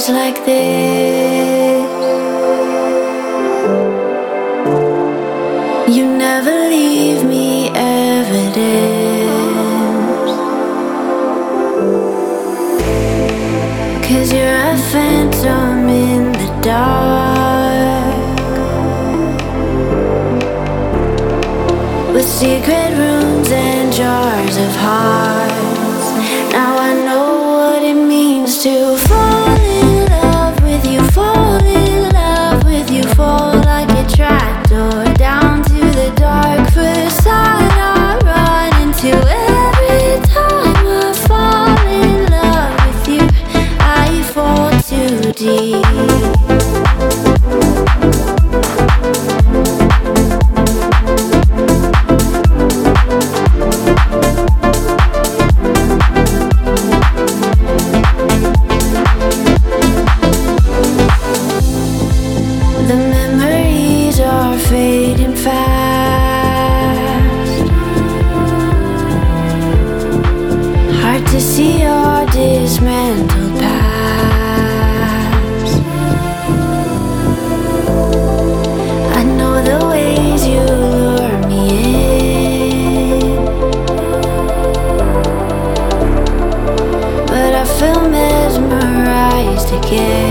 like this. You never leave me evidence, 'cause you're a phantom in the dark, with secret rooms and jars of hearts. Now I know what it means to fall in love with you, fall in love with you, fall like a trapdoor down to the dark facade I run into. Every time I fall in love with you, I fall too deep. Fading fast, hard to see your dismantled past. I know the ways you lure me in, but I feel mesmerized again.